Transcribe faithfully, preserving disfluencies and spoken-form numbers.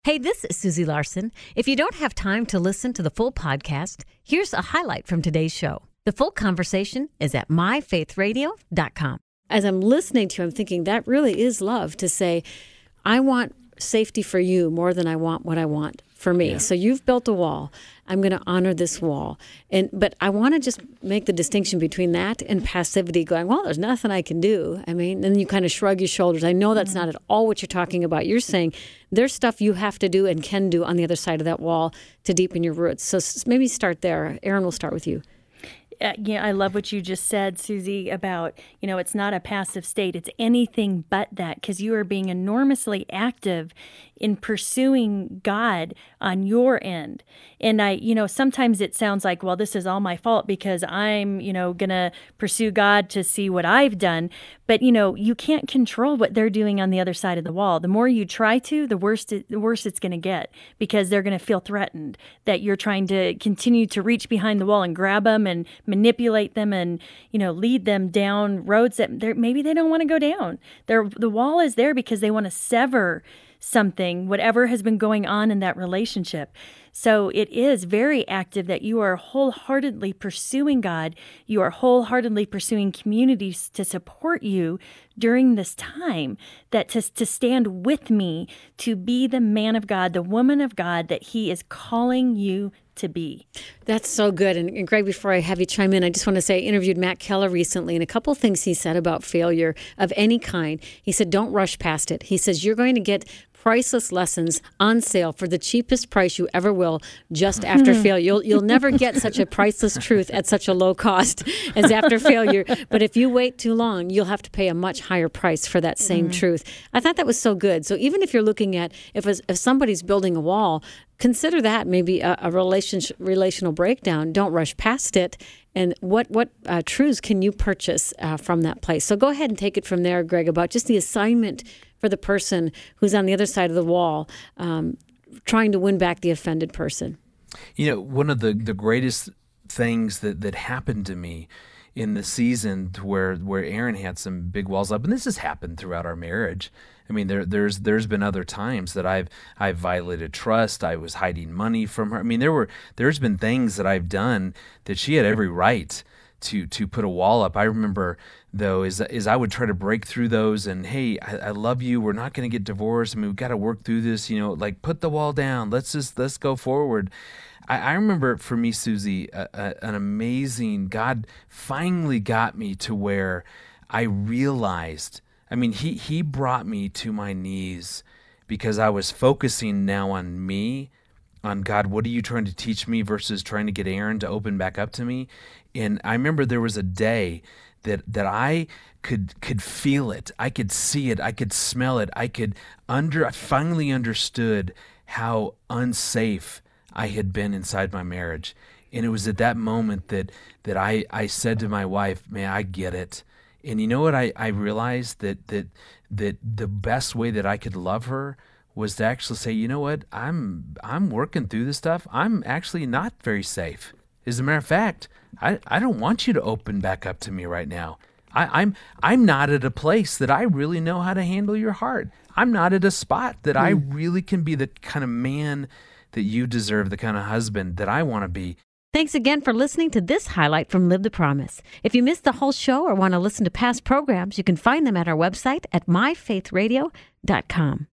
Hey, this is Susie Larson. If you don't have time to listen to the full podcast, here's a highlight from today's show. The full conversation is at my faith radio dot com. As I'm listening to you, I'm thinking that really is love to say, I want safety for you more than I want what I want for me. Yeah. So you've built a wall. I'm going to honor this wall. And but I want to just make the distinction between that and passivity, going, well, there's nothing I can do. I mean, then you kind of shrug your shoulders. I know that's mm-hmm. not at all what you're talking about. You're saying there's stuff you have to do and can do on the other side of that wall to deepen your roots. So maybe start there. Aaron, we'll start with you. Uh, yeah, I love what you just said, Susie, about, you know, it's not a passive state. It's anything but that, because you are being enormously active in pursuing God on your end. And I, you know, sometimes it sounds like, well, this is all my fault because I'm, you know, going to pursue God to see what I've done. But, you know, you can't control what they're doing on the other side of the wall. The more you try to, the worse, it, the worse it's going to get, because they're going to feel threatened that you're trying to continue to reach behind the wall and grab them and manipulate them and, you know, lead them down roads that they're, maybe they don't want to go down. They're, the wall is there because they want to sever something, whatever has been going on in that relationship. So it is very active that you are wholeheartedly pursuing God. You are wholeheartedly pursuing communities to support you during this time, that to, to stand with me, to be the man of God, the woman of God that He is calling you to be. That's so good. And, and Greg, before I have you chime in, I just want to say I interviewed Matt Keller recently, and a couple of things he said about failure of any kind. He said, don't rush past it. He says, you're going to get priceless lessons on sale for the cheapest price you ever will just after failure. You'll you'll never get such a priceless truth at such a low cost as after failure. But if you wait too long, you'll have to pay a much higher price for that same mm. truth. I thought that was so good. So even if you're looking at, if, if somebody's building a wall, consider that maybe a, a relationship, relational breakdown. Don't rush past it. And what, what uh, truths can you purchase uh, from that place? So go ahead and take it from there, Greg, about just the assignment for the person who's on the other side of the wall, um, trying to win back the offended person. You know, one of the, the greatest things that, that happened to me in the season where where Aaron had some big walls up, and this has happened throughout our marriage. I mean, there there's there's been other times that I've I've violated trust. I was hiding money from her. I mean, there were there's been things that I've done that she had every right to to put a wall up. I remember, though, is is I would try to break through those and, hey, I, I love you. We're not going to get divorced. I mean, we've got to work through this, you know, like put the wall down. Let's just, let's go forward. I, I remember for me, Susie, a, a, an amazing, God finally got me to where I realized, I mean, he, he brought me to my knees because I was focusing now on me, on God, what are you trying to teach me versus trying to get Aaron to open back up to me. And I remember there was a day that that I could could feel it, I could see it, I could smell it, I could under. I finally understood how unsafe I had been inside my marriage, and it was at that moment that that I I said to my wife, "Man, I get it." And you know what? I I realized that that that the best way that I could love her was to actually say, you know what? I'm I'm working through this stuff. I'm actually not very safe. As a matter of fact, I, I don't want you to open back up to me right now. I, I'm I'm not at a place that I really know how to handle your heart. I'm not at a spot that mm. I really can be the kind of man that you deserve, the kind of husband that I want to be. Thanks again for listening to this highlight from Live the Promise. If you missed the whole show or want to listen to past programs, you can find them at our website at my faith radio dot com.